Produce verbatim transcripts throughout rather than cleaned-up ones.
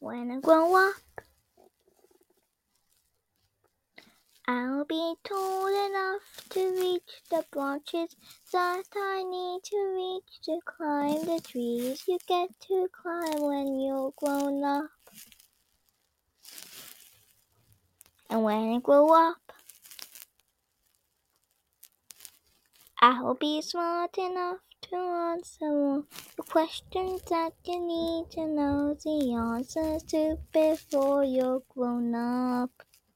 When I grow up, I'll be tall enough to reach the branches that I need to reach to climb the trees you get to climb when you're grown up. And when I grow up, I'll be smart enough to answer all the questions that you need to know the answers to before you're grown up.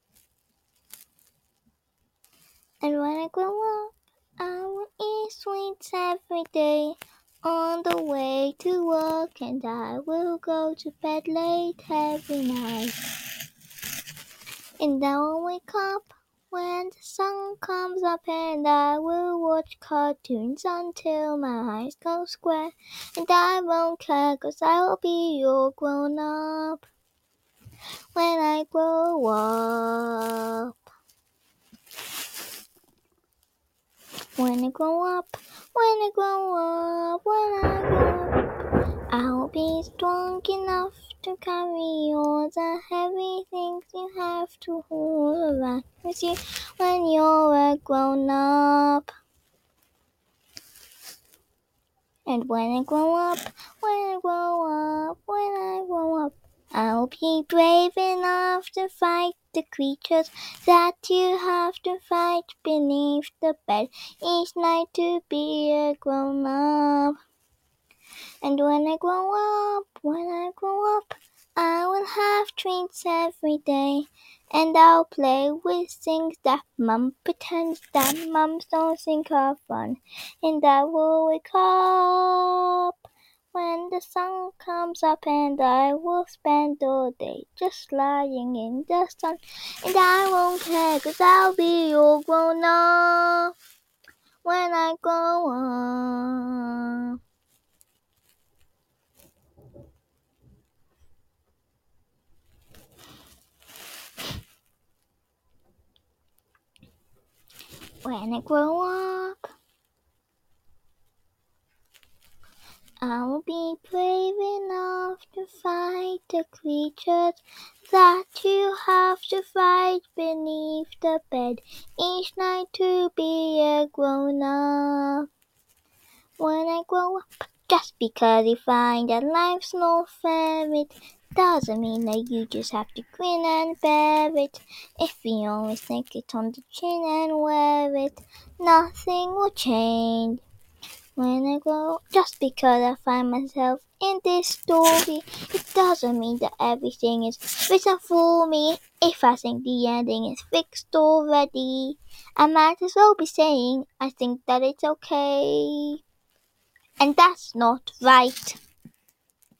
And when I grow up, I will eat sweets every day on the way to work, and I will go to bed late every night. And I will wake up when the sun comes up, and I will watch cartoons until my eyes go square. And I won't care, 'cause I'll be all grown up when I grow up. When I grow up, when I grow up, when I grow up, I'll be strong enough to carry all the heavy things you have to haul around with you when you're a grown up. And when I grow up, when I grow up, when I grow up, I'll be brave enough to fight the creatures that you have to fight beneath the bed each night to be a grown up. And when I grow up, when I grow up, I will have treats every day, and I'll play with things that Mum pretends that Mums don't think are fun. And I will wake up when the sun comes up, and I will spend all day just lying in the sun. And I won't care, 'cause I'll be all grown up when I grow up. When I grow up, I'll be brave enough to fight the creatures that you have to fight beneath the bed each night to be a grown up. When I grow up, just because you find that life's not fair, it doesn't mean that you just have to grin and bear it. If you always take it on the chin and wear it, nothing will change. When I grow, just because I find myself in this story, it doesn't mean that everything is written for me. If I think the ending is fixed already, I might as well be saying I think that it's okay. And that's not right.